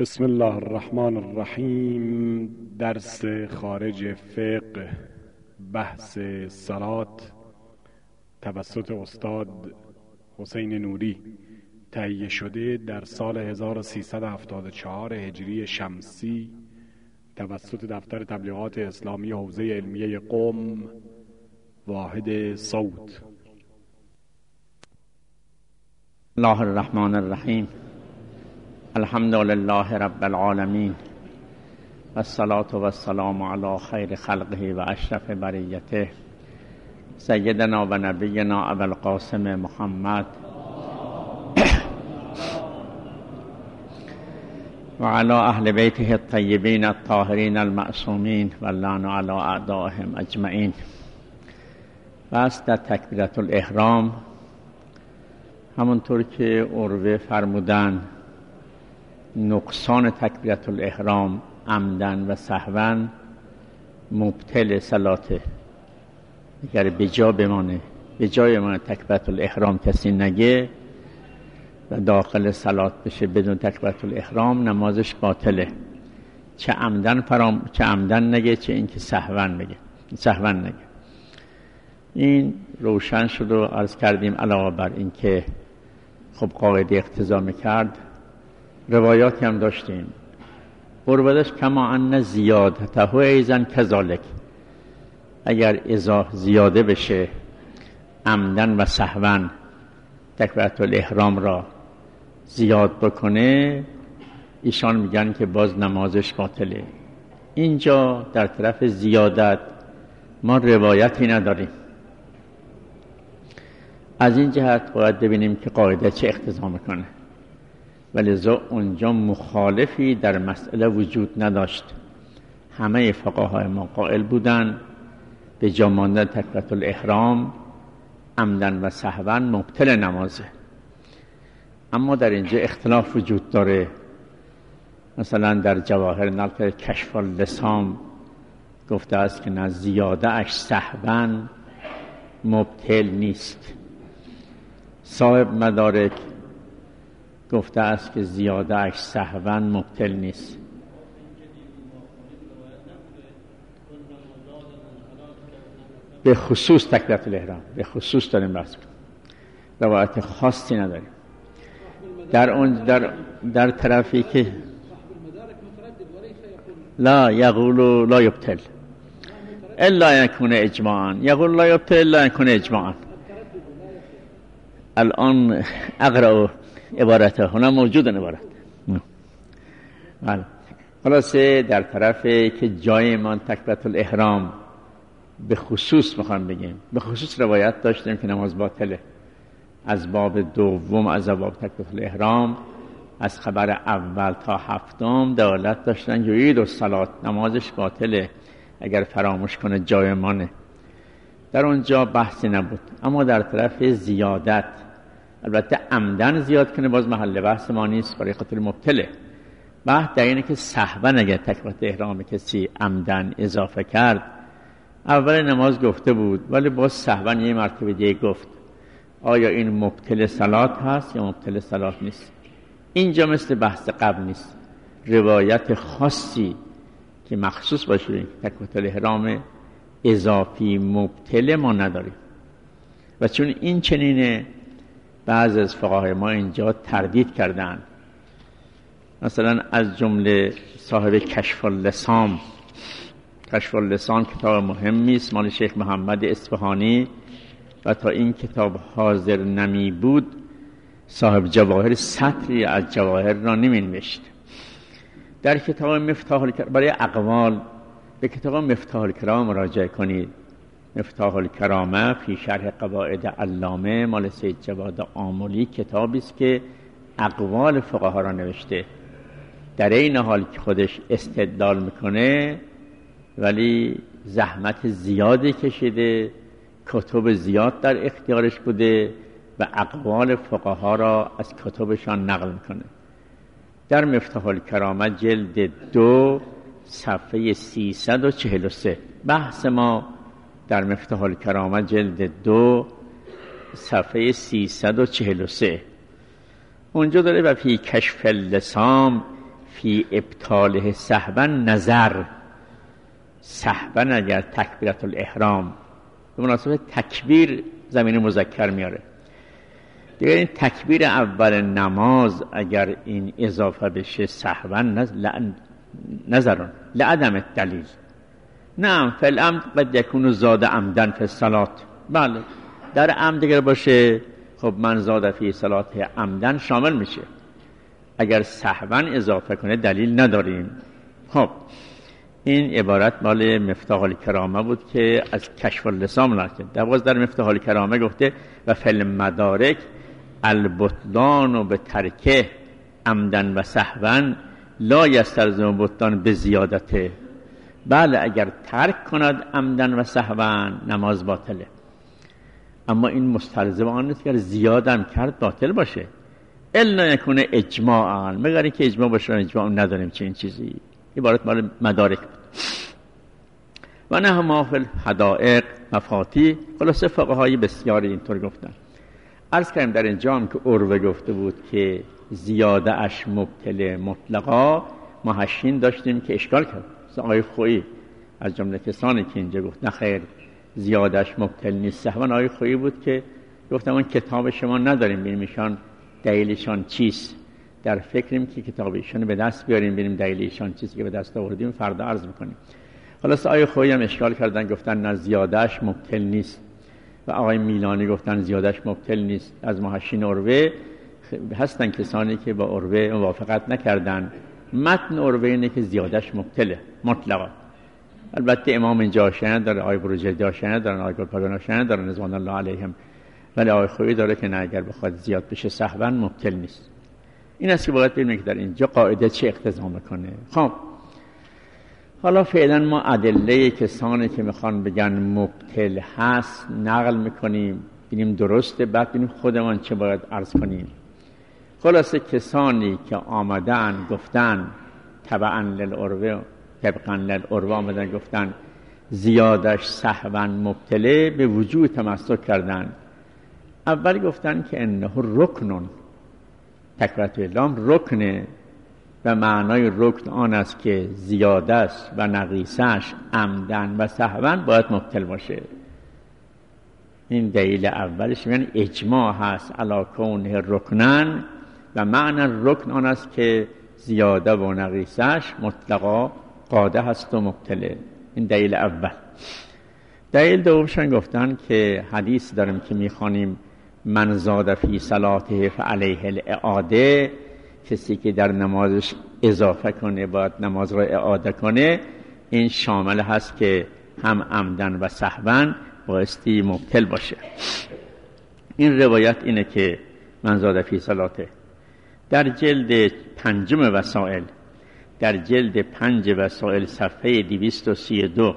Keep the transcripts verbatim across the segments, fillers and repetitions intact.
بسم الله الرحمن الرحیم. درس خارج فقه، بحث صلات توسط استاد حسین نوری، تهیه شده در سال هزار و سیصد و هفتاد و چهار هجری شمسی توسط دفتر تبلیغات اسلامی حوزه علمیه قم، واحد صوت. الله الرحمن الرحیم. الحمد لله رب العالمین و الصلاة و السلام علی خیر خلقه و اشرف بریته سیدنا و نبینا ابو القاسم محمد و علی اهل بیته الطیبین الطاهرین المعصومین و اللعن علی اعدائهم اجمعین. بس در تکبیرة الاحرام، همونطور که عروه فرمودن، نقصان تکبیرة الاحرام عمدن و سهوا مبطل صلاته. اگر بجا بمانه به جای بمانه تکبیرة الاحرام کسی نگه و داخل صلات بشه بدون تکبیرة الاحرام، نمازش باطله. چه عمدن فرام چه عمدن نگه، چه اینکه سهوا نگه سهوا نگه. این روشن شد و عرض کردیم. علاوه بر این که خب قاعده اقتضا میکرد، روایاتی هم داشتیم. قربتش کما ان زیادته ایزن کذالک، اگر ازا زیاده بشه عمدن و سهوا تکبیرة الاحرام را زیاد بکنه، ایشان میگن که باز نمازش باطله. اینجا در طرف زیادت ما روایتی نداریم. از این جهت باید ببینیم که قاعده چه اقتضا میکنه، ولذا اونجا مخالفی در مسئله وجود نداشت. همه فقهای ما قائل بودن به جا ماندن تکبیرة الاحرام عمدن و سهوا مبطل نمازه. اما در اینجا اختلاف وجود داره. مثلا در جواهر نقل کشف اللسان گفته است که نه، زیاده اش سهوا مبطل نیست. صاحب مدارک گفته است که زیاده اش سهوا مبطل نیست. به خصوص تکبیرة الاحرام به خصوص داریم بحث کنیم، روایت خاصی نداریم. در اون در در طرفی که لا یقول لا یبطل الا یکون اجماعا، یقول لا یبطل الا یکون اجماعا. الان اقرأ عبارته هنا موجود عبارت. بله، خلاصه در طرفی که جای ما تکبیرة الاحرام به خصوص میخوام بگیم، به خصوص روایت داشتیم که نماز باطله. از باب دوم از باب تکبیرة الاحرام، از خبر اول تا هفتم دلالت داشتن یعید الصلاة، نمازش باطله اگر فراموش کنه جای مانه. در اونجا بحثی نبود. اما در طرف زیادت، البته عمدن زیاد کنه، باز محل بحث ما نیست، برای خاطر مبطله. بحث در اینه که سهوا اگر تکبیرة احرام کسی عمدن اضافه کرد، اول نماز گفته بود ولی باز سهوا یه مرتبه دیگه گفت، آیا این مبطل صلات هست یا مبطل صلات نیست؟ اینجا مثل بحث قبل نیست. روایت خاصی که مخصوص باشه تکبیرة الاحرام اضافی مبطل ما نداریم. و چون این چنینه، بعض از فقهای ما اینجا تردید کردن. مثلا از جمله صاحب کشف اللسان. کشف اللسان کتاب مهمی است، مال شیخ محمد اصفهانی، و تا این کتاب حاضر نمی بود صاحب جواهر سطری از جواهر را نمی نوشت. در کتاب مفتاح الکرام، برای اقوال به کتاب مفتاح الکرام مراجعه کنید. مفتاح الکرامه فی شرح قواعد علامه مال سید جواد آملی، کتابی است که اقوال فقها را نوشته. در این حال که خودش استدلال میکنه ولی زحمت زیادی کشیده، کتب زیاد در اختیارش بوده و اقوال فقها را از کتبشان نقل میکنه. در مفتاح الکرامه جلد دو صفحه سیصد و چهل و سه، بحث ما در مفتاح الکرامه جلد دو صفحه سیصد و چهل و سه، اونجا داره و فی کشف اللسان فی ابطاله سهوا نظر. سهوا اگر تکبیرت الاحرام، به مناسبت تکبیر زمین مذکر میاره دیگه، این تکبیر اول نماز اگر این اضافه بشه سهوا نظرون لعدم الدلیل. نعم فی العمد قد یکون زاد عمدن فی الصلاة، بله در عمد اگر باشه خب من زاد فی صلاة عمدن شامل میشه، اگر سهوا اضافه کنه دلیل نداریم. خب این عبارت مال مفتاح الکرامه بود که از کشف اللسان نکرد. در واقع در مفتاح الکرامه گفته و فی المدارک البطلان و به ترکه عمدن و سهوا لا یستلزم بطلان به زیادته. بله اگر ترک کند عمدن و سهوا نماز باطله، اما این مستلزم آن نیست که اگر زیادم کرد باطل باشه. الا یکونه اجماعا، مگر اینکه اجماع باشه، اجماع نداریم چه این چیزی. عبارت مال مدارک بود. و نه ما فی الحدائق مفاتی. خلاصه فقهای بسیاری اینطور گفتن. عرض کردیم در اینجا هم که عروه گفته بود که زیاده اش مبتل مطلقا، ما هشین داشتیم که اشکال کرد. آقای خویی از جمله کسانی که اینجا گفت نه خیر زیادش مبتل نیست سهوا، آقای خویی بود که گفتم اون کتاب شما نداریم ببینیم ایشان دلیلشان چیست. در فکریم که کتاب ایشان به دست بیاریم ببینیم دلیل ایشان چیزی که به دست آوردیم فردا عرض میکنیم. خلاص آقای خویی هم اشکال کردن، گفتن نه زیادش مبتل نیست، و آقای میلانی گفتن زیادش مبتل نیست. از محشین عروه هستن کسانی که با عروه موافقت نکردن. متن عروه اینه که زیادش مبتله مطلقا. البته امام اینجا شنه داره، آقای بروجردی شنه دارن، آقای گلپایگانی شنه دارن رضوان الله علیهم، ولی آقای خویی داره که نه اگر بخواد زیاد بشه سهوا مبتل نیست. این است که باید ببینیم که در اینجا قاعده چه اقتضا میکنه. خب حالا فعلا ما ادله کسانی که میخوان بگن مبتل هست نقل میکنیم، ببینیم درسته، بعد ببینیم خودمان چه باید عرض کنیم. خلاصه کسانی که آمدن گفتن تبعا للعروه طبقا للعروه آمدن گفتن زیادش سهوا مبتله، به وجود تمسک کردن. اول گفتن که انه رکنون، تکبیرت الاحرام رکنه و معنای رکن آن است که زیادش و نقیصش عمدن و سهوا باید مبتل باشه. این دلیل اولش میگن اجماع هست علی کونه رکنن و معنی رکن آن است که زیاده و نقیصش مطلقا قاده هست و مبتله. این دلیل اول. دلیل دومشان گفتن که حدیث داریم که میخوانیم من زاد فی صلاته فعلیه الاعاده، کسی که در نمازش اضافه کنه باید نماز را اعاده کنه. این شامل هست که هم عمدن و سهوا بایستی مبتل باشه. این روایت اینه که من زاد فی صلاته در جلد پنجم وسائل، در جلد پنج وسائل صفحه دویست و سی و دو،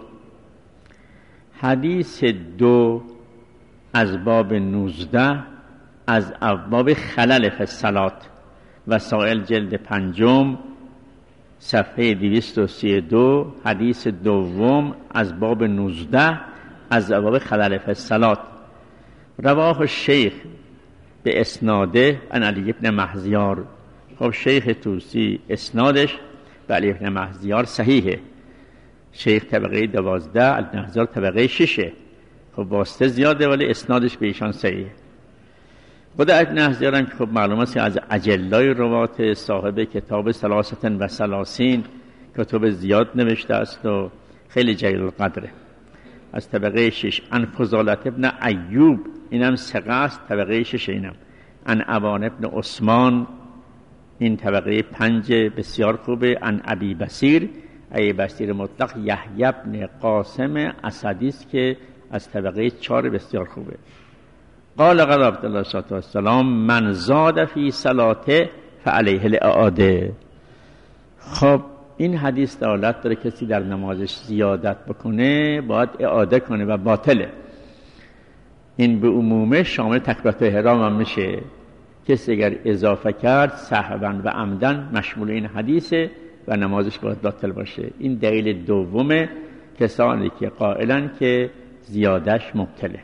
حدیث دو از باب نوزده از ابواب خلل فی الصلاة، وسائل جلد پنجم صفحه دویست و سی و دو، حدیث دوم از باب نوزده از ابواب خلل فی الصلاة. رواه الشیخ به اسناده عن علی بن مهزیار. خب شیخ توسی اسنادش به علی بن مهزیار صحیحه. شیخ طبقه دوازده، علی بن مهزیار طبقه ششه. خب واسطه زیاده ولی اسنادش به ایشان صحیحه. خود علی بن مهزیار هم که خب معلومه است از اجلای روات، صاحب کتاب ثلاثه و ثلاثین، کتب زیاد نوشته است و خیلی جلیل القدره. از طبقه شش. عن فضالت ابن ایوب، اینم ثقه است، طبقه شش. اینم عن ابان ابن عثمان، این طبقه پنج بسیار خوبه. عن ابی بصیر، ابی بصیر مطلق یحیی ابن قاسم اسدی است که از طبقه چهار بسیار خوبه. قال قال عبدالله صلی الله علیه وسلم من زاد فی صلاته فعلیه الاعاده. خب این حدیث دلالت داره کسی در نمازش زیادت بکنه باید اعاده کنه و باطله. این به عمومه شامل تکبیرت احرام هم میشه. کسی اگر اضافه کرد سهوا و عمدن مشمول این حدیثه و نمازش باید باطل باشه. این دلیل دومه کسانی که قائلن که زیادش مبتله.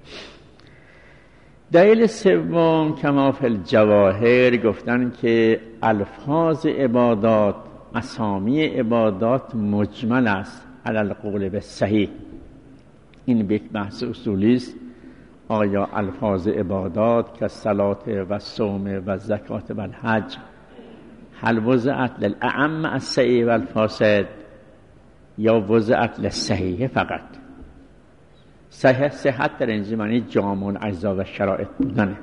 دلیل سوم کما فی الجواهر گفتن که الفاظ عبادات اسامی عبادات مجمل است علی القول به صحیح. این یک بحث اصولی است. آیا الفاظ عبادات که صلات و صوم و زکات و الحج هل وضعت للاعم الصحیح و الفاسد یا وضعت للصحیح فقط؟ صحیح صحت در اینجا معنی جامع الاجزا و شرایط بودنه.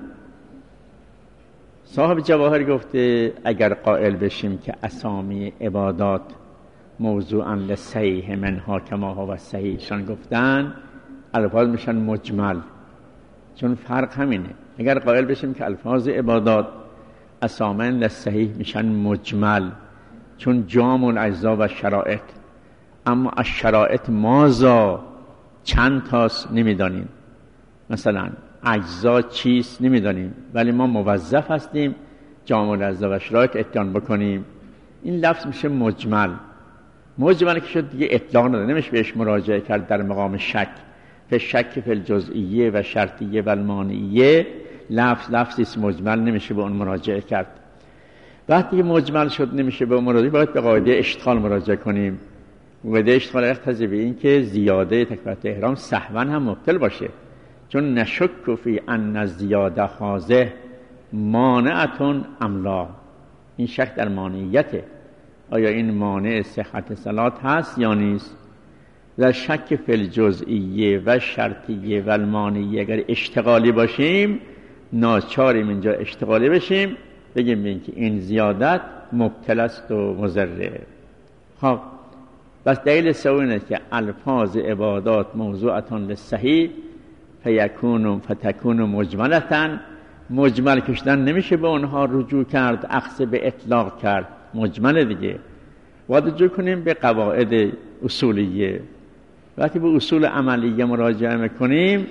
صاحب جواهر گفته اگر قائل بشیم که اسامی عبادات موضوعا للصحیح منها کما هو صحیح شان گفتن، الفاظ میشن مجمل، چون فرق همینه. اگر قائل بشیم که الفاظ عبادات اسامی للصحیح میشن مجمل، چون جامع الاجزا و شرایط، اما از شرایط مازا چند تاست نمیدانیم، مثلا اجزا چیست نمیدانیم، ولی ما موظف هستیم جامع الاجزا و شرایط اتیان بکنیم. این لفظ میشه مجمل. مجمل که شد دیگه اطلاق نداره، نمیشه بهش مراجعه کرد در مقام شک. فی شک فی الجزئیه و شرطیه و المانعیه لفظ لفظی است مجمل، نمیشه به اون مراجعه کرد. وقتی که مجمل شد نمیشه به اون مراجعه، باید به قاعده اشتغال مراجعه کنیم. قاعده اشتغال اقتضی به این که زیاده تکبیرات احرام سهوا هم مبطل باشه، چون نشک فی ان الزیاده حاضه مانعتون ام لا. این شک در مانعیته، آیا این مانع صحت صلات هست یا نیست. در شک فی الجزئیه و شرطیه و المانعیه اگر اشتغالی باشیم ناچاریم اینجا اشتغالی بشیم، بگیم این که این زیادت مبطل است و مضره. خب بس دلیل سوم اینه که الفاظ عبادات موضوعتان للصحیح فیکون فتکون مجملتن. مجمل کشتن نمیشه به اونها رجوع کرد، اخذ به اطلاق کرد، مجمل دیگه. باید رجوع کنیم به قواعد اصولیه. وقتی به اصول عملیه مراجعه میکنیم،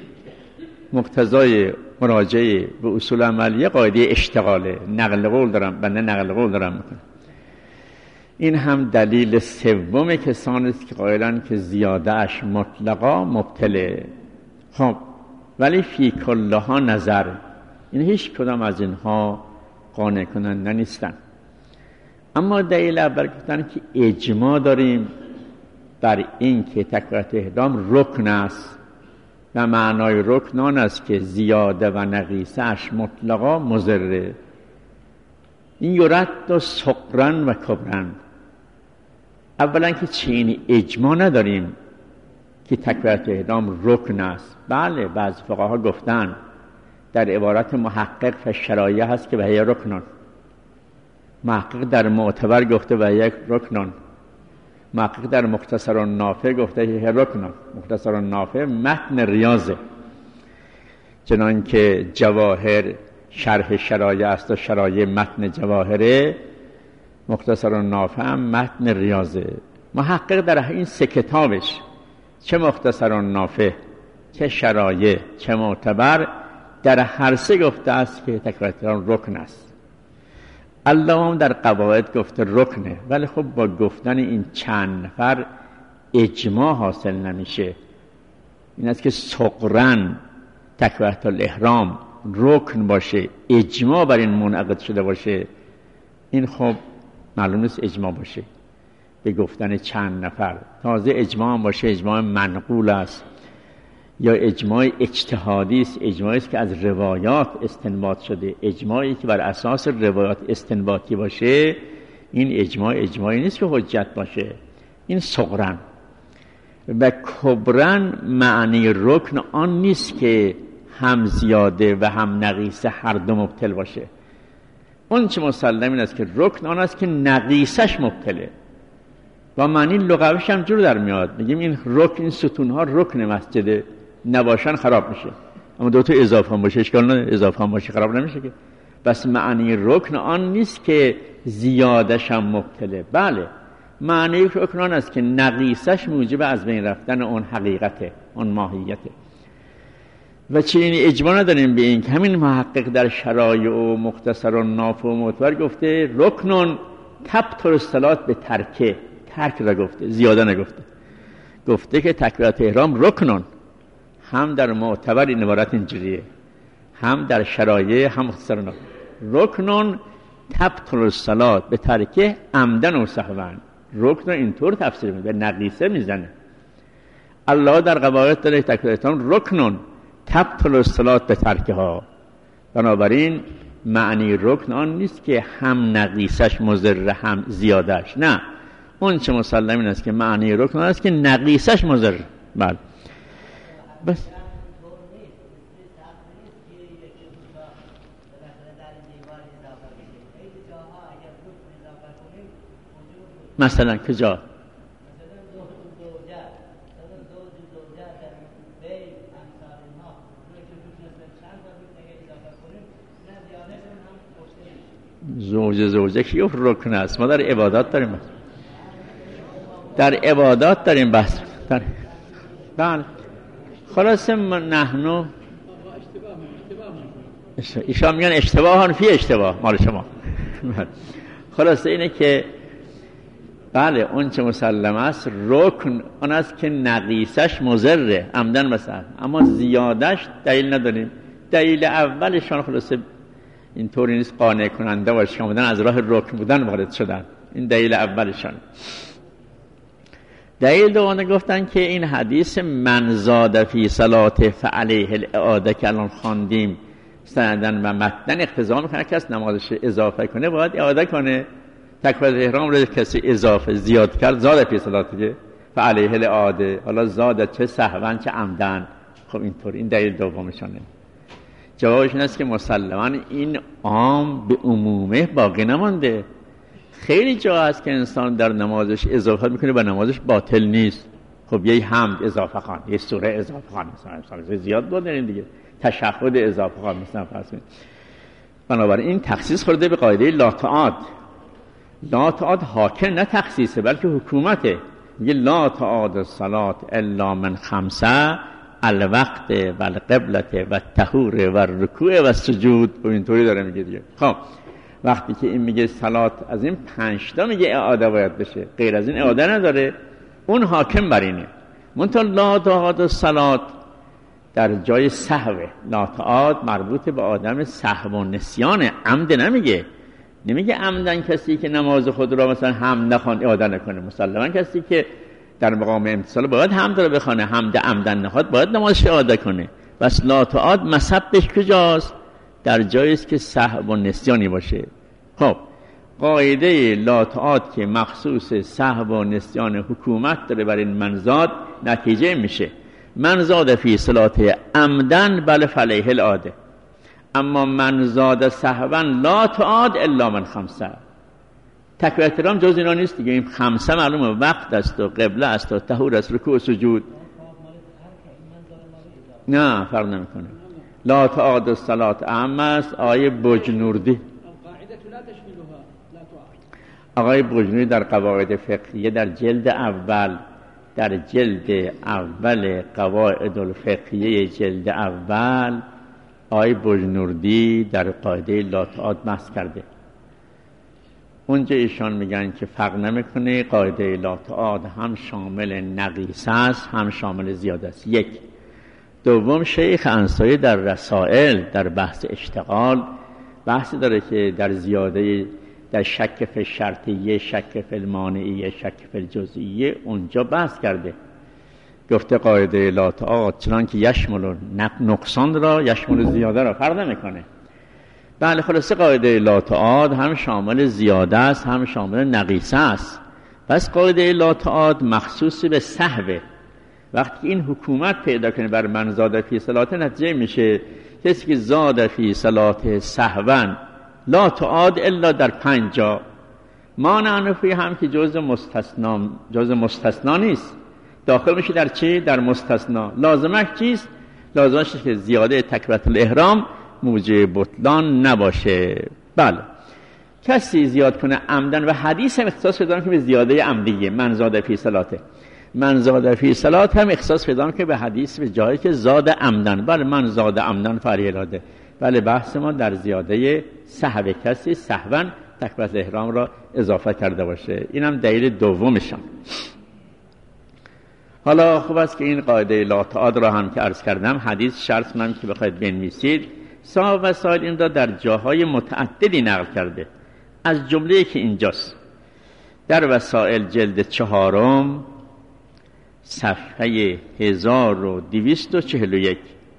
مقتضای مراجعه به اصول عملیه قاعده اشتغاله، نقل قول دارم بنده نقل قول دارم میکنم. این هم دلیل سوم کسانی است که قائلن که زیاده اش مطلقا مبطله. خب ولی فی کلها نظر، این هیچ کدام از اینها قانع کننده نیستن. اما دلیل اول گفتن که اجماع داریم بر این که تکبیرات احرام رکن است و معنای رکن آن است که زیاده و نقیصه اش مطلقا مضره. این یرد و صغرا و کبرا. اولا که چنین اجماع نداریم که تکبیرات احرام رکن است. بله بعض فقها گفتن در عبارت محقق فشرایع هست که به رکنان، محقق در معتبر گفته و یک رکنان، محقق در مختصر النافع گفته که رکنان. مختصر النافع متن ریاضه، چنان که جواهر شرح شرایع است و شرایع متن جواهره، مختصر النافع هم متن ریاضه. محقق در این سه کتابش، چه مختصر النافع چه شرایع چه معتبر، در هر سه گفته است که تکبیرات احرام رکن است. الله هم در قواعد گفته رکنه، ولی خب با گفتن این چند نفر اجماع حاصل نمیشه. این است که صغرن تکبیرات الاحرام رکن باشه، اجماع بر این منعقد شده باشه، این خب معلوم نیست اجماع باشه به گفتن چند نفر. تازه اجماع هم باشه اجماع منقول است یا اجماع اجتهادی است، اجماعی است که از روایات استنباط شده. اجماعی که بر اساس روایات استنباطی باشه، این اجماع اجماعی نیست که حجت باشه. این صغرن. و کبرن معنی رکن آن نیست که هم زیاده و هم نقیصه هر دو مبطل باشه. اون چه مسلم این است که رکن آن است که نقیصش مبطله. با معنی لغویش هم جور در میاد، میگیم این رکن، این ستونها رکن مسجده، نباشن خراب میشه، اما دوتا اضافه هم باشه اشکال نداره، اضافه هم باشه خراب نمیشه که. بس معنی رکن آن نیست که زیادش هم مبطله. بله معنی رکن آن است که نقیصش موجب از بین رفتن اون حقیقته، اون ماهیته. و چنین اجماع نداریم به این که همین محقق در شرایع و مختصر و نافع و معتبر گفته رکنون تبطل الصلات به ترکه، ترک را گفته، زیاده نگفته. گفته که تکبیرات احرام رکنون، هم در معتبر این عبارت اینجوریه، هم در شرایع هم مختصر و نافع. رکنون تبطل الصلاة به ترکه عمدن و سهوا. رکن رو اینطور تفسیر می‌کنه، به نقیصه میزنه. الله در قواعد داره تکبیرتان رکنون تبطل الصلاة به ترکه ها. بنابراین معنی رکن آن نیست که هم نقیصش مضر هم زیادش، نه، اون چه مسلم این است که معنی رکن آن است که نقیصش مضر. بله بس مثلا کجا؟ زوج زوجه که رکن است. ما در عبادات داریم بحث. در عبادات داریم بحث در... بله خلاصه نحنو ایشان میگن اشتباهان فی اشتباه مال شما. خلاصه اینه که بله اون چه مسلم است رکن آن است که نقیصش مضره عمدن مثلا، اما زیادش دلیل نداریم. دلیل اولشان خلاصه اینطوری نیست قانع کننده باشه که آمدن از راه رکن بودن وارد شدن. این دلیل اولشان. دلیل دوم گفتن که این حدیث من زاد فی صلاته فعلیه الاعاده که الان خواندیم سندن و متن اقتضا میکنه که از نمازش اضافه کنه باید اعاده کنه. تکبیر احرام رو کسی اضافه زیاد کرد زاد فی صلاته فعلیه الاعاده، حالا زاد چه سهوا چه عمدن. خب اینطور این دلیل دومشونه. جوابش این است که مسلماً این عام به عمومه باقی نمانده. خیلی جا هست که انسان در نمازش اضافه میکنه و نمازش باطل نیست. خب یه حمد اضافه خوان، یه سوره اضافه خوان، مثلا زیاد بود این دیگه، تشهد اضافه خوان مثلا فرض کنید. بنابراین این تخصیص خورده به قاعده لا تعاد. لا تعاد حاکم نه تخصیصه بلکه حکومته. میگه لا تعاد الصلاة الا من خمسه الوقت و القبلت و الطهور و الرکوع و السجود. و اینطوری داره میگه دیگه. خب وقتی که این میگه صلات از این پنج تا میگه اعاده باید بشه، غیر از این اعاده نداره، اون حاکم بر اینه. منتها لا تعاد الصلاة در جای سهوه. لا تعاد مربوط به آدم سهو و نسیان، عمد نمیگه. نمیگه عمدن کسی که نماز خود را مثلا حمد نخوان اعاده نکنه. مسلما کسی که در مقام امتصال باید حمد را بخونه، حمد عمدن نخواد باید نمازش اعاده کنه. بس لا تعاد مصبش کجاست؟ در جایی است که سهو و نسیانی باشه. خب قاعده لا تعاد که مخصوص سهو و نسیان حکومت داره بر این منزاد، نتیجه میشه من زاد فی صلاته عمدن بل فعلیه الاعاده، اما من زاد سهوا لا تعاد الا من خمسه. تکبیر احرام جز اینا نیست دیگه. این خمسه معلومه وقت است و قبله است و طهور است، رکوع و سجود. نه فرق نمیکنه. لا تعاد الصلاة اعم است. آیه بجنوردی آقای بجنوردی در قواعد فقهیه در جلد اول در جلد اول قواعد الفقهیه جلد اول آقای بجنوردی در قاعده لا تعاد بحث کرده. اونجا ایشان میگن که فرق نمیکنه، قاعده لا تعاد هم شامل نقیصه است هم شامل زیاده است. یک. دوم شیخ انصاری در رسائل در بحث اشتغال بحثی داره که در زیاده در شک فی شرطیه، شک فی المانعیه، شک فی الجزئیه اونجا بحث کرده. گفته قاعده لا تعاد چنان که یشمل نقصان را یشمل زیاده را فرق نمیکنه. بله خلاصه قاعده لا تعاد هم شامل زیاده است هم شامل نقیصه است. پس قاعده لا تعاد مخصوص به سهوه. وقتی این حکومت پیدا کنه بر من زاد فی صلاته، نتیجه میشه کسی که زاد فی صلاته سهوا لا تعاد الا در پنج جا. مانع نفی هم که جز مستثنا جز مستثنا نیست، داخل میشه در چی؟ در مستثنا. لازمش چیست؟ لازمش که زیاده تکبیرت الاحرام موجب بطلان نباشه. بله کسی زیاد کنه عمدن و حدیث هم اختصاص پیدا کنه به زیاده عمدیه من زاد فی صلاته. من زاد فی صلات هم اختصاص پیدا کنه به حدیث به جایی که زاد عمدن. بله من زاد عمدن فعلیه الاعاده. بله بحث ما در زیاده سهو، کسی سهوا تکبیرت الاحرام را اضافه کرده باشه. اینم دلیل دومشان. حالا خوب است که این قاعده لا تعاد را هم که عرض کردم حدیث شرط کنم که بخواید بنویسید. صاحب وسائل این را در جاهای متعددی نقل کرده. از جمله که اینجاست در وسائل جلد چهارم صفحه هزار و دویست و چهل و یک.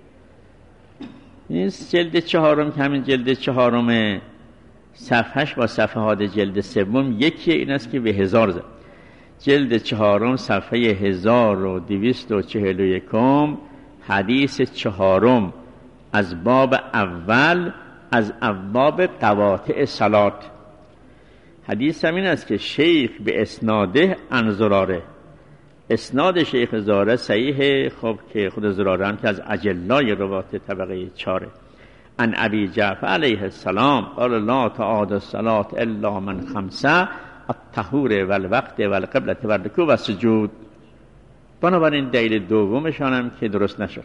این جلد چهارم که همین جلد چهارم صفحهش با صفحات جلد سوم یکی، این است که به هزار زد. جلد چهارم صفحه هزار و دویست و چهل و یکم حدیث چهارم از باب اول از ابواب قواطع صلات. حدیث همین است که شیخ به اسناده عن زراره، اسناد شیخ زراره صحیحه. خب که خود زراره هم که از اجلای روات طبقه چاره. عن ابی جعفر علیه السلام قال لا تعاد الصلاة الا من خمسه الطهور والوقت والقبلة والرکوع والسجود. بنابراین دلیل دومشان هم که درست نشد.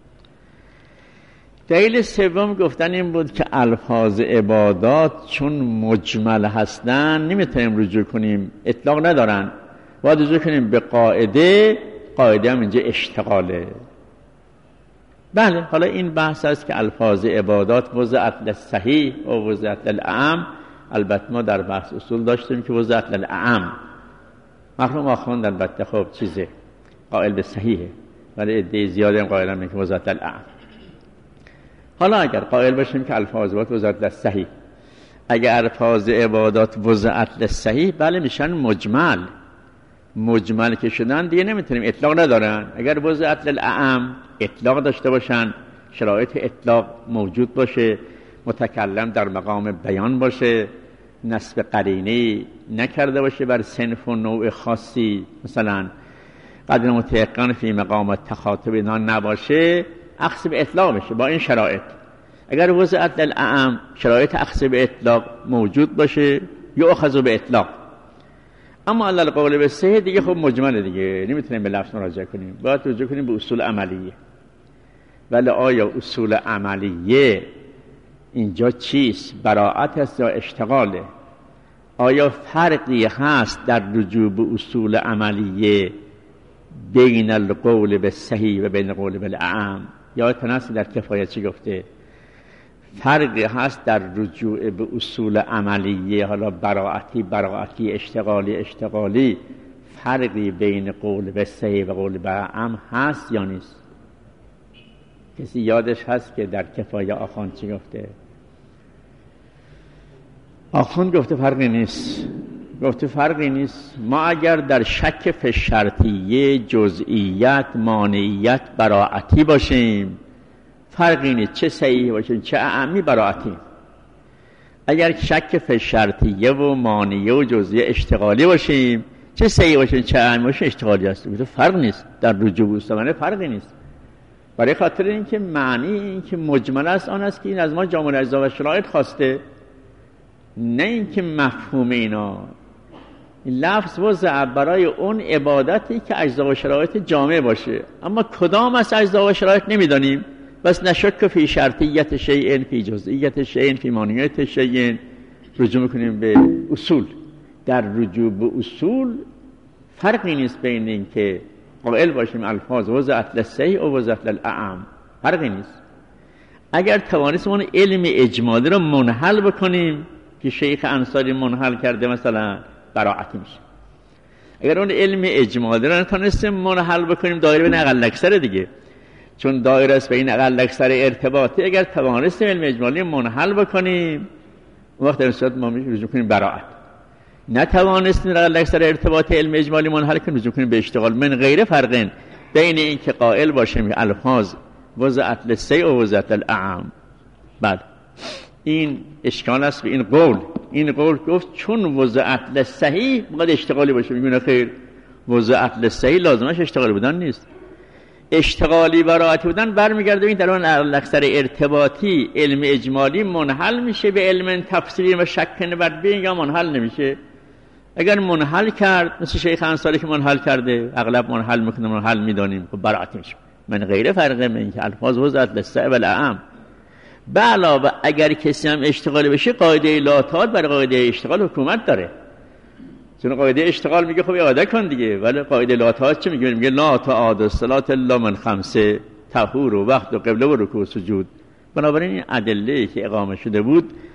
دلیل سوم گفتن این بود که الفاظ عبادات چون مجمل هستن نمیتونیم رجوع کنیم، اطلاق ندارن، باید رجوع کنیم به قاعده. قاعده هم اینجا اشتغاله. بله، حالا این بحث است که الفاظ عبادات وضعت للصحیح و وضعت للأعم. البته ما در بحث اصول داشتیم که وضعت للأعم، مرحوم آخوند البته خب چیزه قائل به صحیحه، ولی عده زیاده هم قائل هم که وضعت للأعم. حالا اگر قائل باشیم که الفاظ عبادات وضعت للصحیح، اگر الفاظ عبادات وضعت للصحیح بله میشن مجمل. مجمل که شدن دیگه نمیتونیم، اطلاق ندارن. اگر وضعت للأعم اطلاق داشته باشن، شرایط اطلاق موجود باشه، متکلم در مقام بیان باشه، نسب قرینه نکرده باشه بر صنف و نوع خاصی، مثلا قدر متيقن فی مقام تخاطب اینا نباشه، اخذ به اطلاق بشه با این شرایط. اگر وضعت للأعم شرایط اخذ به اطلاق موجود باشه یا اخذ به اطلاق. اما علل قول به صحیح دیگه خب مجمله دیگه، نمیتونیم به لفظ مراجعه کنیم، باید رجوع کنیم به اصول عملیه. ولی آیا اصول عملیه اینجا چیست؟ براعت است یا اشتغاله؟ آیا فرقی هست در رجوع به اصول عملیه بین القول به صحیح و بین القول به الاعم؟ یا تناسی در کفایت چی گفته؟ فرقی هست در رجوع به اصول عملیه، حالا براعتی براعتی اشتغالی اشتغالی، فرقی بین قول به صحیح و قول به اعم هست یا نیست؟ کسی یادش هست که در کفایه آخوند چی گفته؟ آخوند گفته فرقی نیست. گفته فرقی نیست. ما اگر در شک فی شرطیه، جزئیت، مانعیت، براعتی باشیم فرقی نیست، چه صحیح باشیم چه اعمی براعتی. اگر شک فی شرطیه و مانعیه و جزئیه اشتغالی باشیم، چه صحیح باشیم چه اعمی باشیم اشتغالی هست. گفته فرق نیست، در رجوع به اصول فرقی نیست. برای خاطر اینکه معنی این که مجمل است آن است که این از ما جامع الاجزا و شرایط خواسته، نه اینکه مفهوم اینا. این لفظ وضع برای اون عبادتی که اجزا و شرایط جامع باشه، اما کدام از اجزا و شرایط نمیدانیم. بس نشک فی شرطیت شیء، فی جزئیت شیء، فی مانعیت شیء. رجوع میکنیم به اصول. در رجوع به اصول فرقی نیست بین این که قائل باشیم الفاظ وضعت للصحیح و وضعت للأعم، فرقی نیست. اگر توانستیم اون علم اجمالی رو منحل بکنیم که شیخ انصاری منحل کرده مثلا، براعتی میشه. اگر اون علم اجمالی رو نتونستیم منحل بکنیم، دایره بین اقل اکثر دیگه، چون دایره است بین اقل اکثر ارتباطی. اگر توانستیم علم اجمالی منحل بکنیم، اون وقت در صورت ما میشه رجوع کنیم براعت. نتوانستیم اقل اکثر ارتباط علم اجمالی منحل کنیم، رجوع کنیم به اشتغال. من غیر فرقین بین این که قائل باشیم که الفاظ وضعت للصحیح و وضعت للأعم. بعد این اشکال است به این قول. این قول گفت چون وضعت للصحیح باید اشتغالی باشه. میگونه خیر، وضعت للصحیح لازمش اشتغالی بودن نیست. اشتغالی براعتی بودن برمیگرده این در اون اکثر ارتباطی علم اجمالی منحل میشه به علم تفسیری و شک بر بین، یا منحل نمیشه. اگر منحل کرد مثل شیخ انصاری که منحل کرده، اغلب منحل میکنه، منحل میدانیم، خب براعتی میشه. من غیر فرقه من که الفاظ وضعت للصحیح و الاعم. به علاوه اگر کسی هم اشتغالی بشه، قاعده لا تعاد برای قاعده اشتغال حکومت داره. چون قاعده اشتغال میگه خب اعاده کن دیگه، ولی قاعده لا تعاد چه میگه؟ میگه لا تعاد الصلاة الا من خمسه، طهور و وقت و قبله و رکوع و سجود. بنابراین این ادله که اقامه شده بود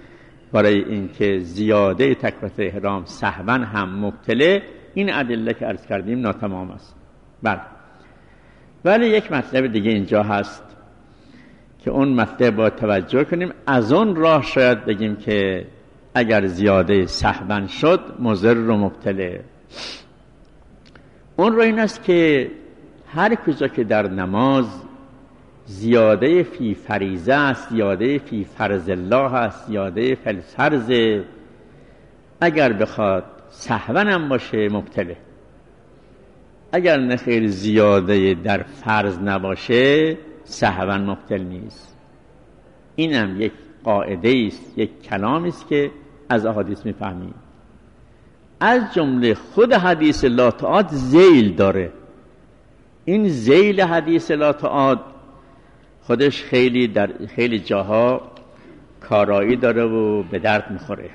برای اینکه زیاده تکبیرات احرام سهوا هم مبتله، این ادله که عرض کردیم ناتمام است. بله، ولی یک مطلب دیگه اینجا هست که اون مطلب باید توجه کنیم. از اون راه شاید بگیم که اگر زیاده سهوا شد مضر و مبتله. اون رو این است که هر کجا که در نماز زیاده فی فریضه است، زیاده فی فرض الله است، زیاده فی الفرض، اگر بخواد سهوا هم باشه مبتله. اگر نخیر زیاده در فرض نباشه سهوا مبتل نیست. این هم یک قاعده است، یک کلامی است که از احادیث میفهمیم. از جمله خود حدیث لا تعاد ذیل داره. این ذیل حدیث لا تعاد خودش خیلی در خیلی جاها کارایی داره و به درد میخوره.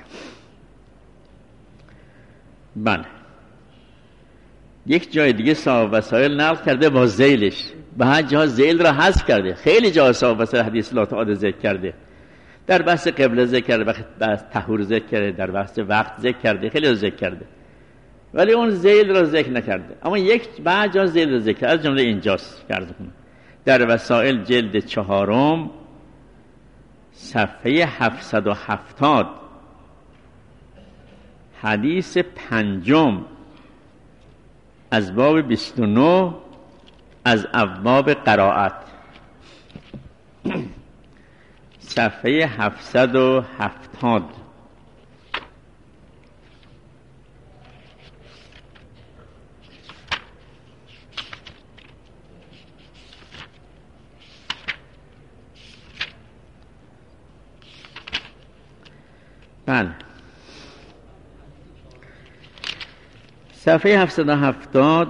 بله، یک جای دیگه صاحب وسائل نقل کرده با ذیلش، به هر جا ذیل را حذف کرده. خیلی جا صاحب وسائل حدیث لا تعاد ذکر کرده، در بحث قبله ذکر کرده، بحث طهور ذکر کرده، در بحث وقت ذکر کرده، خیلی ذکر کرده، ولی اون ذیل را ذکر نکرده. اما یک بعض جا ذیل را ذکر، از جمله اینجاست که عرض کنم در وسائل جلد چهارم صفحه هفتصد و هفتاد حدیث پنجم از باب بیست و نه از ابواب قرائت، صفحه هفتصد و هفتاد. بله، صفحه هفتصد و هفتاد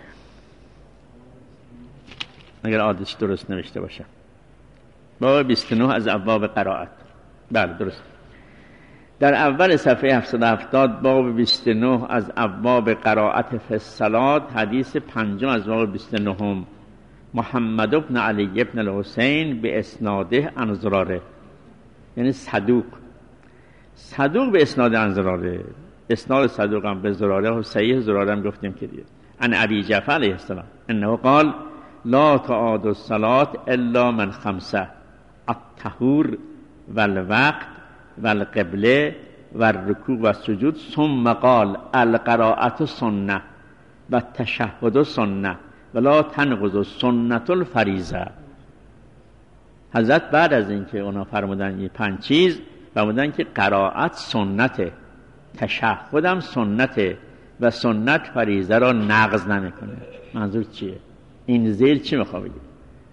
اگر عادش درست نوشته باشه، باب بیست و نه از ابواب قرائت. بله درست. در اول صفحه هفتصد و هفتاد باب بیست و نه از ابواب قرائت فی الصلاة، حدیث پنجم از باب بیست و نه، محمد ابن علی ابن الحسین به اسناده عن زراره، یعنی صدوق صدوق به اسناد عن زراره. اسناد صدوق هم به زراره و صحیح زراره هم گفتیم که دیگه عن ابی جعفر علیه السلام انه قال لا تعاد الصلاة الا من خمسه الطهور والوقت والقبله والرکوع والسجود ثم قال القراءة سنه والتشهد سنه ولا تنقض سنة الفریضه. حضرت بعد از اینکه اونا فرمودن این پنج چیز فرمودن که قرائت سنته، تشهدم سنته و سنت فریضه را نقض نمیکنه. منظور چیه؟ این ذیل چی میخواد بگه؟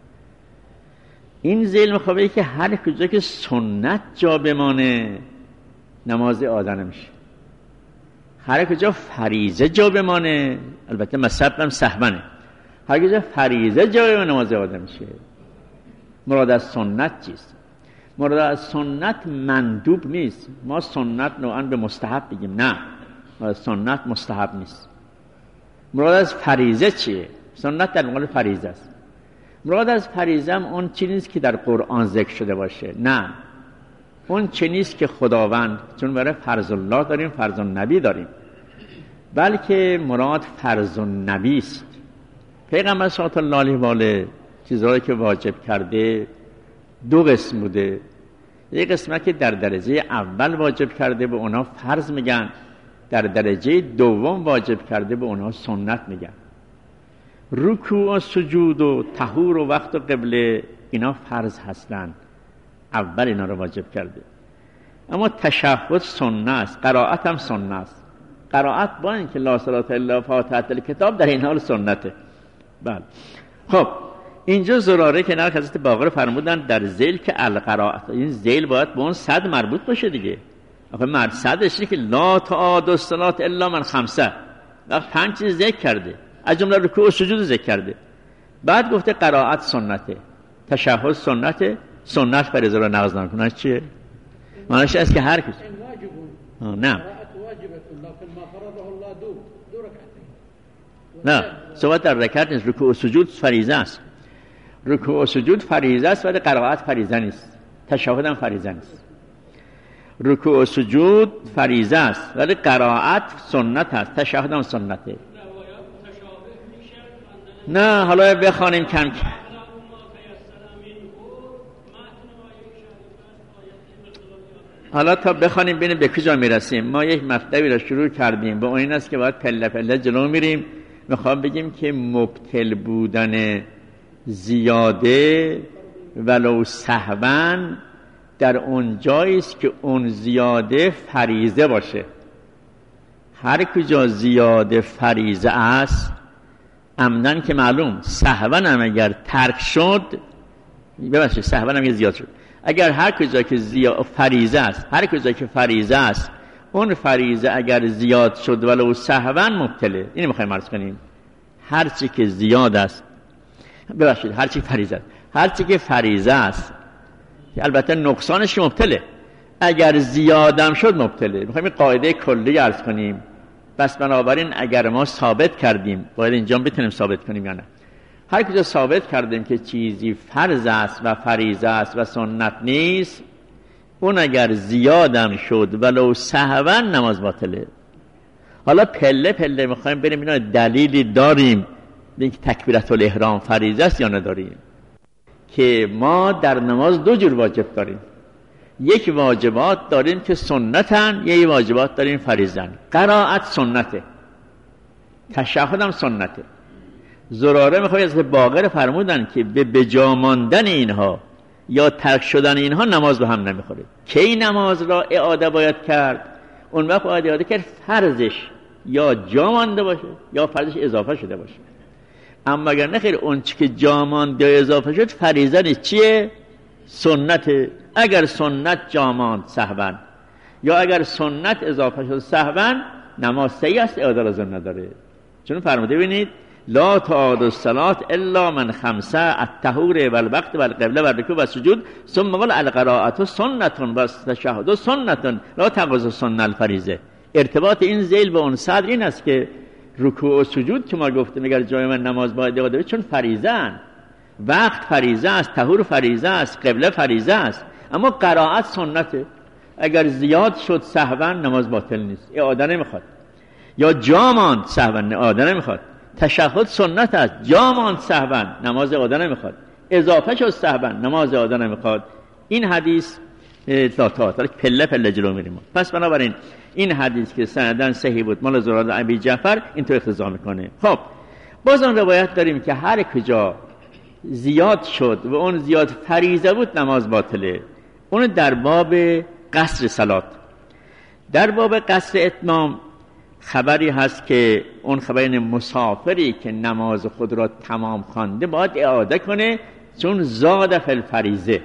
این ذیل میخواد بگه که هر کجا که سنت جا بمانه نماز ادا نمیشه، هر کجا فریضه جا بمانه، البته مصحف هم سهمنه، هر کجا فریضه جا بمانه نماز ادا میشه. مراد از سنت چیست؟ مراد از سنت مندوب نیست. ما سنت نوعاً به مستحب بگیم، نه، مراد سنت مستحب نیست. مراد از فریضه چیه؟ سنت در مقابل فریضه است. مراد از فریضه هم اون چیزی نیست که در قرآن ذکر شده باشه، نه، اون چیزی نیست که خداوند، چون برای فرض الله داریم فرض النبی داریم، بلکه مراد فرض النبی است. پیغمبر صلی الله علیه و آله چیزهایی که واجب کرده دو قسم بوده. یک قسمت که در درجه اول واجب کرده به اونا فرض میگن، در درجه دوم واجب کرده به اونا سنت میگن. رکوع و سجود و طهور و وقت و قبله اینا فرض هستن، اول اینا رو واجب کرده. اما تشهد سنت است، قرائت هم سنت است. قرائت با اینکه لا صلاة الا فاتحة الکتاب در این حال سنته. بله. خب اینجا زراره که نرک حضرت باقر فرمودن در ذیل که القرائت، این ذیل باید به اون صد مربوط باشه دیگه. آخه مرد صدش که لا تعاد الصلاة الا من خمسه، وقت پنج چیز ذکر کرده، از جمله رکوع و سجود ذکر کرده، بعد گفته قرائت سنته، تشهد سنته، سنت فریضه را نقض نکنه. چیه؟ معنیش است که هر کس نه نه صحبت در رکعت نیست، رکوع و سجود فریضه است. رکوع و سجود فریضه است ولی قرائت فریضه نیست، تشهد هم فریضه نیست. رکوع و سجود فریضه است ولی قرائت سنت است، تشهد هم سنته. نه حالا بخوانیم کم کم. حالا تا بخوانیم ببینیم به کجا میرسیم. ما یک مطلبی را شروع کردیم و اون این است که باید پله پله جلو میریم. میخوام بگیم که مبتل بودن زیاده ولو سهوا در اون جایی است که اون زیاده فریضه باشه. هر کجا زیاده فریضه است عمدن که معلوم، سهوا هم اگر ترک شد، ببخشید سهوا هم اگر زیاد شد، اگر هر کجا که زیاد فریضه است، هر کجا که فریضه است اون فریضه اگر زیاد شد ولو سهوا مبتله. اینو میخوایم عرض کنیم. هر چی که زیاد است، ببخشید هر چی فریضه است، هر چی که فریضه است البته نقصانش مبتله، اگر زیادم شد مبتله. میخوایم این قاعده کلی عرض کنیم. پس بنابراین اگر ما ثابت کردیم، باید اینجا بتونیم ثابت کنیم یا نه، هر کجا ثابت کردیم که چیزی فرض است و فریضه است و سنت نیست، اون اگر زیادم شد ولو سهوا نماز باطله. حالا پله پله میخوایم بریم اینا دلیلی داریم اینکه تکبیرت الاحرام فریضه است یا نداریم. که ما در نماز دو جور واجب داریم، یک واجبات داریم که سنتن، یک واجبات داریم فریضن. قرائت سنته، تشهد هم سنته. زراره میخوای از باقر فرمودن که به بجا ماندن اینها یا ترک شدن اینها نماز به هم نمیخوره. کی نماز را اعاده باید کرد؟ اون وقت باید اعاده کرد فرضش یا جا مانده باشه یا فرضش اضافه شده باشه. اما اگر نخیر اون چی که جا مانده یا اضافه شد فریضه چیه؟ سنته. اگر سنت جا ماند سهوا یا اگر سنت اضافه شد سهوا نماز صحیح است، اعاده لازم نداره. چون فرموده ببینید لا تعاد الصلاة الا من خمسه الطهور والوقت والقبله والرکوع والسجود ثم قال القراءة سنة والتشهد سنة لا تقضي سنة الفریضه. ارتباط این ذیل به اون صدر این است که رکوع و سجود که ما گفتیم اگر جای من نماز باید اعاده چون فریضه ان، وقت فریضه است، طهور فریضه است، قبله فریضه است، اما قرائت سنته. اگر زیاد شد سهوا نماز باطل نیست، اعاده نمیخواد. یا جا ماند سهوا اعاده نمیخواد. تشهد سنت است، جا ماند سهوا نماز اعاده نمیخواد. اضافه شد سهوا نماز اعاده نمیخواد. این حدیث لا تعالی پله پله جلو میریم. پس بنابراین این حدیث که سندن صحیح بود مال زراره ابی جعفر اینطور اقتضا میکنه. خب باز اون روایت داریم که هر کجا زیاد شد و اون زیاد فریضه بود نماز باطله. اون در باب قصر صلات. در باب قصر اتمام خبری هست که اون خبر مسافری که نماز خود را تمام خوانده باید اعاده کنه چون زاد فی الفریضه.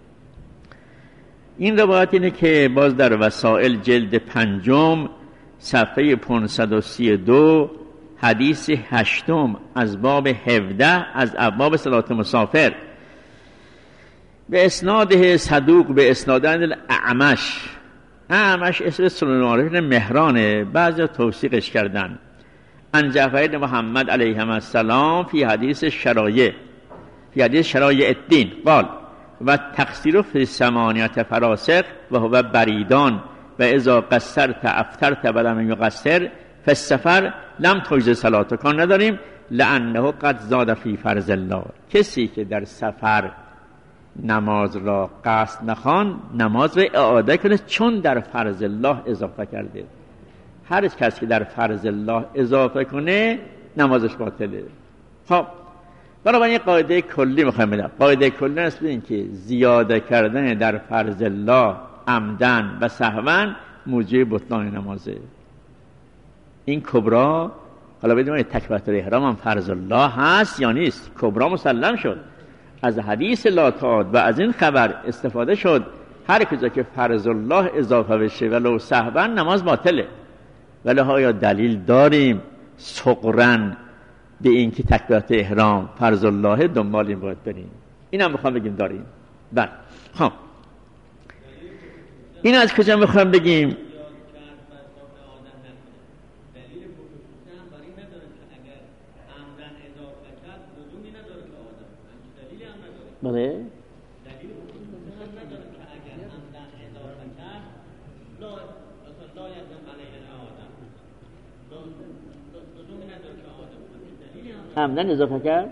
این روایت اینه که باز در وسائل جلد پنجم صفحه پانصد و سی و دو حدیث هشتم از باب هفده از ابواب صلات مسافر به اسناده صدوق به اسنادن الاعمش. اعمش اسم سلمان مهرانه، بعضی توثیقش کردن. عن جعفر بن محمد علیه السلام فی حدیث شرایع فی حدیث شرایع الدین قال و تقصیر فی ثمانیت فراسخ و هو بریدان و اذا قصرت افترت ولم یقصر فالسفر لم تجز صلاته. کان نداریم لانه قد زاد فی فرض الله. کسی که در سفر نماز را قصد نخوان نماز را اعاده کنه چون در فرض الله اضافه کرده. هر کسی که در فرض الله اضافه کنه نمازش باطله. خب برای این قاعده کلی میخوایم بدم. قاعده کلی است این که زیاده کردن در فرض الله عمدن و سهوا موجب بطلان نمازه. این کبرا حالا بدونید تکبیرت الاحرام هم فرض الله هست یا نیست. کبرا مسلم شد. از حدیث لا تعاد و از این خبر استفاده شد هر کجا که فرض الله اضافه بشه ولو سهوا نماز باطله. ولی ها دلیل داریم صغرن به این که تکبیرت احرام فرض الله دنبال این باید بریم. این هم میخوام بگیم داریم. بله خب این از کجا میخوام بگیم؟ بله عمدن اضافه کرد؟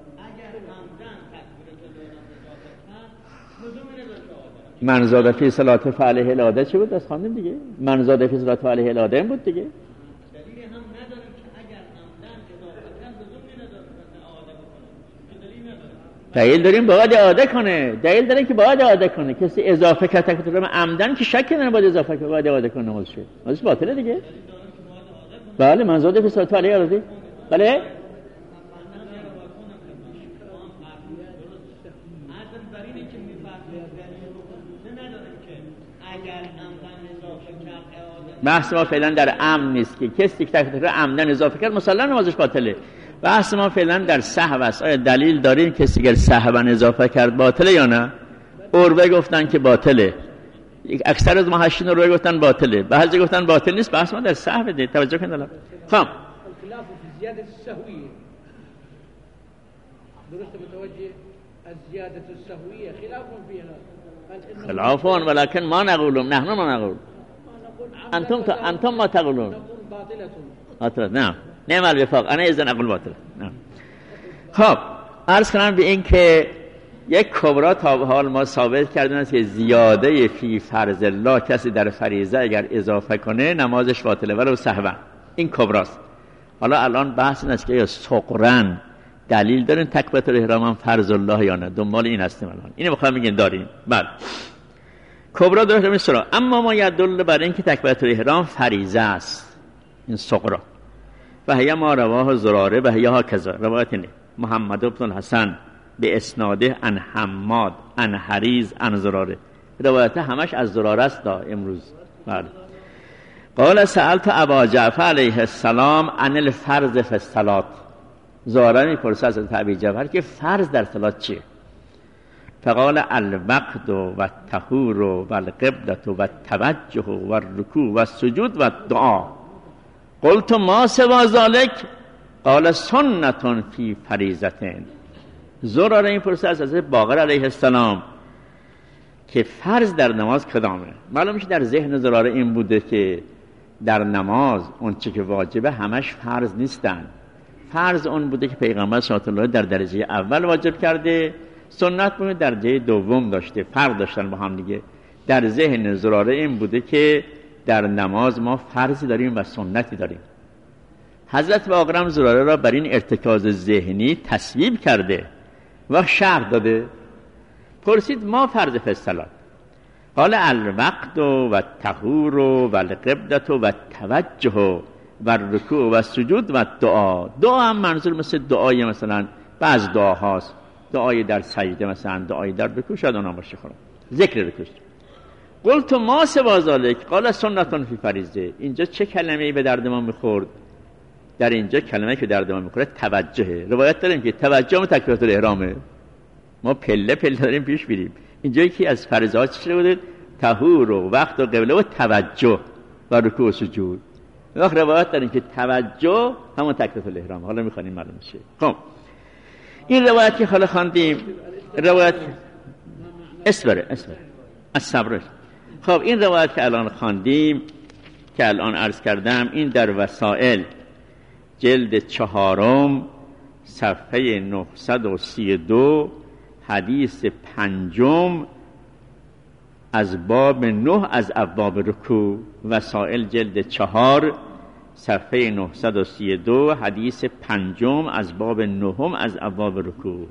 من زاد فی صلاة فعلیه الاده چی بود؟ از خواندیم دیگه. من زاد فی صلاة فعلیه الاده بود دیگه. دلیل داریم باید اعاده کنه. دلیل داریم که باید اعاده کنه. کسی اضافه کرد تکبیر احرام عمدن که شک نداره باید اضافه کنه، باید اعاده کنه نمازش. نمازش باطله دیگه. بله من زاد فی صلاة فعلیه الاده. بله بحث ما فعلا در امن نیست که کسی که تکبیر عمدن اضافه کرد مسلما نمازش باطله. بحث ما فعلا در سهو است. آیا دلیل داریم کسی که سهوا اضافه کرد باطله یا نه؟ اوروه گفتن که باطله، اکثر از محشین اوروه گفتن باطله، بعضی گفتن باطل نیست. بحث ما در سهو ده. توجه کنید الان. خب خلاف زیاده السهویه درست متوجه الزياده السهويه خلاف فيها خلاف ولكن ما نقول نحن ما نقول انتم تا انتم ما تقولون باطله باطله. نه نعم الوفاق انا اذن اقول باطله. نه خب عرض کنم به این که یک کبرا تا به حال ما ثابت کردن است که زیاده فی فرض الله کسی در فریضه اگر اضافه کنه نمازش باطله ولو سهوا. این کبراست. حالا الان بحث این است که یا صغرن دلیل دارین تکبیرات الاحرام فرض الله یا نه؟ دنبال این هستیم الان. اینو میخوام بگین داریم. بله کبرا داره مثلا، اما ما یدل بر این که تکبیرات الاحرام فریضه است. این صغرا و هی ما رواه زراره و هی ها کذا روایت اینه محمد بن الحسن به اسناده ان حماد ان حریز ان زراره. روایت همش از زراره است دا امروز. بله قال سألت ابا جعفر علیه السلام عن الفرض فی الصلاة. زراره میپرسه از ابی جعفر که فرض در صلات چیه؟ فقال الوقت و الطهور و القبلة و التوجه و الرکوع و السجود و الدعا. قلت ما سوا ذلك؟ قال سنة فی فریضتین. زراره این پرسه از حضرت باقر علیه السلام که فرض در نماز کدامه؟ معلوم میشه در ذهن زراره این بوده که در نماز اون چه که واجبه همش فرض نیستن. فرض اون بوده که پیغمبر صلی الله علیه و آله در درجه اول واجب کرده، سنت بوده در درجه دوم داشته، فرق داشتن با هم دیگه. در ذهن زراره این بوده که در نماز ما فرضی داریم و سنتی داریم. حضرت باقر زراره را بر این ارتکاز ذهنی تصویب کرده و شرح داده. پرسید ما فرض فی الصلاة؟ قال الوقت و الطهور و القبلة و التوجه و الرکوع و السجود و الدعا. دعا هم منظور مثل دعای مثلا بعض دعاهاست، دعای در سجده مثلا، دعای در رکوع شاید اونا باشه. خورم ذکر رکوع. قلت ما سوا ذلك؟ قال سنة فی فریضه. اینجا چه کلمه‌ای به درد ما میخورد؟ در اینجا کلمه‌ای که درد ما میخوره توجهه. روایت داریم که توجه و تکبیرات الاحرامه. ما پله پله داریم پیش میریم. اینجا یکی از فرض‌ها چی بوده؟ طهور و وقت و قبله و توجه و رکوع و سجود. وقت روایت داریم که توجه همون تکبیرات الاحرام. حالا میخوانیم معلوم شه. خب این روایت که حالا خواندیم روایت اسبره اسبره الصبر. خب این روایت که الان خواندیم که الان عرض کردم این در وسائل جلد چهارم صفحه نهصد و سی و دو حدیث پنجم از باب نه از ابواب رکوع. وسائل جلد چهار صفحه نهصد و سی و دو حدیث پنجم از باب نهم از ابواب رکوع.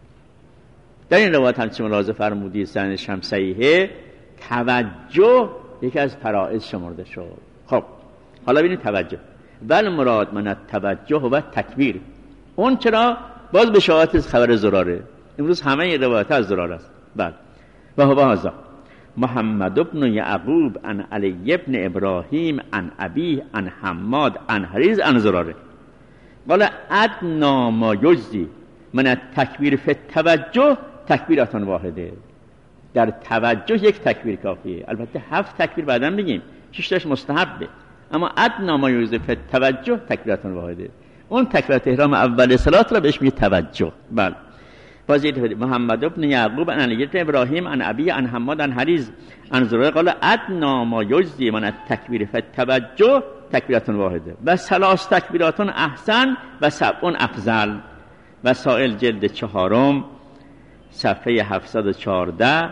در این روایت هم چه ملاحظه فرمودی سندش هم صحیحه. توجه یکی از فرائض شمرده شد. خب حالا ببینید توجه بل مراد من التوجه و تکبیر. اون چرا باز به شواهد خبر زراره. امروز همه روایت از زراره است. بله و هو هذا محمد ابن یعقوب عن علی ابن ابراهیم عن ابیه عن حماد عن حریز عن زراره. قال ادنا ما یجزی من التکبیر فی التوجه تکبیرتان واحده. در توجه یک تکبیر کافیه. البته هفت تکبیر بعداً بگیم، شش تاش مستحبه، اما ادنا ما یجزی فی التوجه تکبیرتان واحده. اون تکبیرات احرام اول صلات را بهش میگه توجه. بله وزید محمد ابن یعقوب عن علی ابن ابراهیم عن ابی عن حماد عن حریز عن زراره قال ادنا ما یجزی من التکبیر فی التوجه تکبیرات واحده و ثلاث تکبیرات احسن و سبعون افضل. وسائل جلد چهارم صفحه هفتصد و چهارده،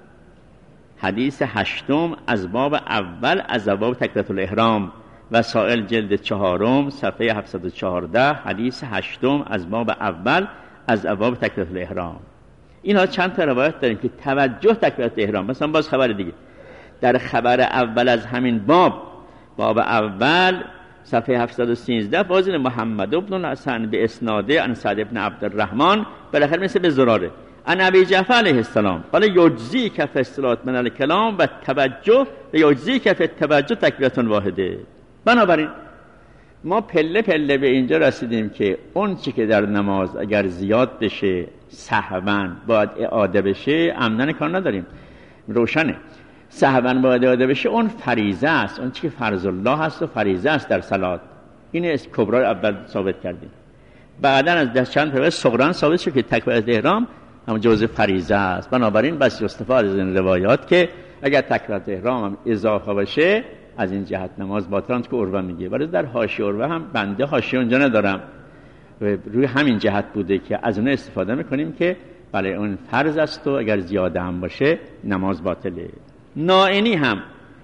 حدیث هشتم از باب اول از ابواب تکبیرات الاحرام. وسائل جلد چهارم صفحه هفتصد و چهارده، حدیث هشتم از باب اول از ابواب تکبیرات الاحرام. اینها چند تا روایت داریم که توجه تکبیرات احرام. مثلا باز خبر دیگه در خبر اول از همین باب، باب اول صفحه هفتصد و سیزده، فاضل محمد بن الحسن به اسناده عن سعد بن عبدالرحمن، بالاخره مثل به زراره، عن ابی جعفر علیه السلام قال یجزی کف الصلاه من الکلام و توجه و یجزی کف التوجه تکبیرات واحده. بنابراین ما پله پله به اینجا رسیدیم که اون چی که در نماز اگر زیاد بشه سهواً باید اعاده بشه، عمدن کار نداریم، روشنه. سهواً باید اعاده بشه، اون فریضه است، اون چی که فرض الله هست و فریضه است در صلات. این از کبرای اول ثابت کردیم. بعداً از دست چند روایت صغرا ثابت شد که تکبیرات احرام هم جزء فریضه است. بنابراین بس استفاده از این روایات که اگر تکبیرات احرام هم اضافه باشه از این جهت نماز باطل است که عروه میگه. ولی در حاشیه عروه هم بنده حاشیه اونجا ندارم، روی همین جهت بوده که از اون استفاده میکنیم که بله اون فرض است و اگر زیاده هم باشه نماز باطله. نائینی هم،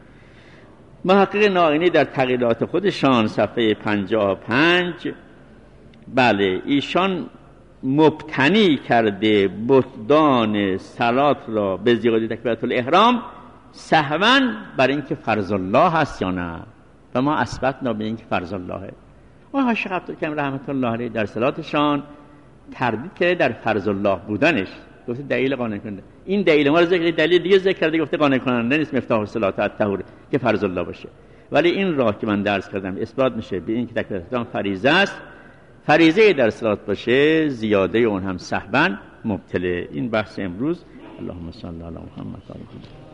محقق نائینی در تغییرات خودشان صفحه پنجاه و پنج، بله ایشان مبتنی کرده بطلان صلات را به زیادی تکبیرات الاحرام سهواً برای اینکه فرض الله هست یا نه، و ما اثبتنا به اینکه فرض اللهه. آقای شیخ عبدالکریم رحمت الله علیه در صلاتشان تردید کرده در فرض الله بودنش، گفته دلیل قانع کننده. این دلیل ما رو ذکر دلیل دیگه ذکر کرده، گفته قانع کننده نیست مفتاح الصلات الطهور که فرض الله باشه. ولی این راه که من درس کردم اثبات میشه به اینکه تکبیرات احرام فریضه است، فریضه در صلات باشه زیاده اون هم سهواً مبتله. این بحث امروز. اللهم صل علی محمد و آل محمد.